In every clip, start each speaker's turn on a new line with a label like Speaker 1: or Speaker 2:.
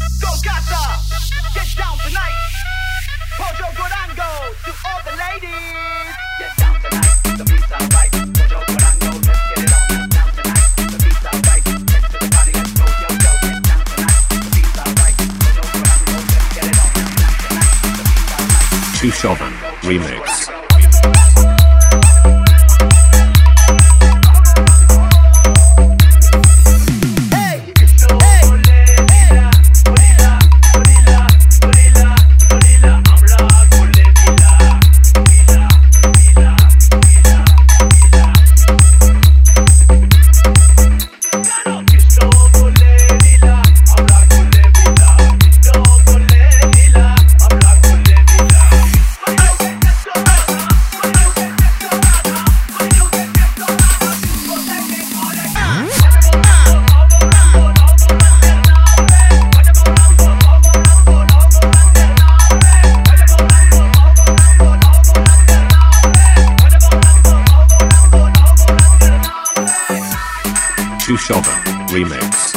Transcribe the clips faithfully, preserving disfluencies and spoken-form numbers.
Speaker 1: Golgotha, get down tonight. Pojo Guarango to all the ladies. Get down tonight, the beats are right. Pojo Guarango, let's get it on. Get down tonight, the beats are right. Next to the party, let's go, yo, yo. Get down tonight, the beats are right. Pojo Guarango, let's get it on. Get down tonight, the beats are right.
Speaker 2: Two Chauvin Remix. Two Chauvin Remix.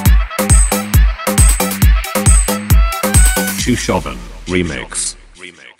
Speaker 2: Two Chauvin Remix. Remix.